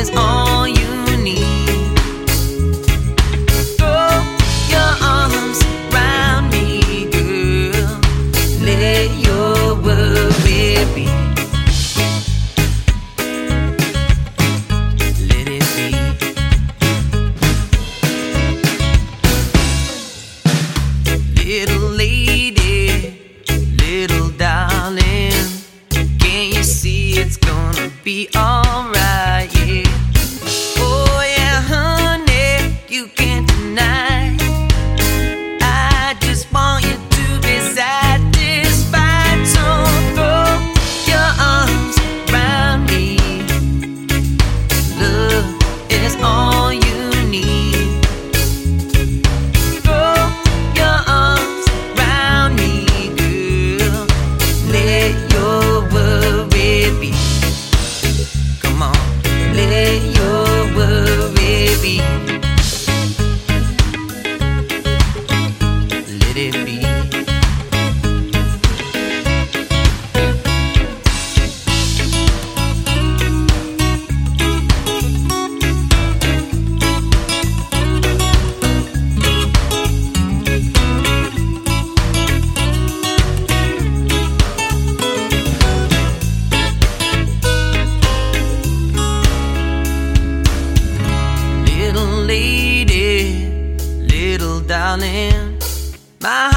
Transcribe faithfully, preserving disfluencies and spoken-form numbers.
is all you need. Throw your arms around me, girl. Let your worry be. Let it be. Little lady, little darling, can you see it's gonna be alright, yeah. Oh yeah, honey, you can't deny. I just want you to be satisfied. So throw your arms around me. Love is all you need. Throw your arms around me, girl. Let your worry be. Come on, let your worry be. Let it be. Little lady, little darling, my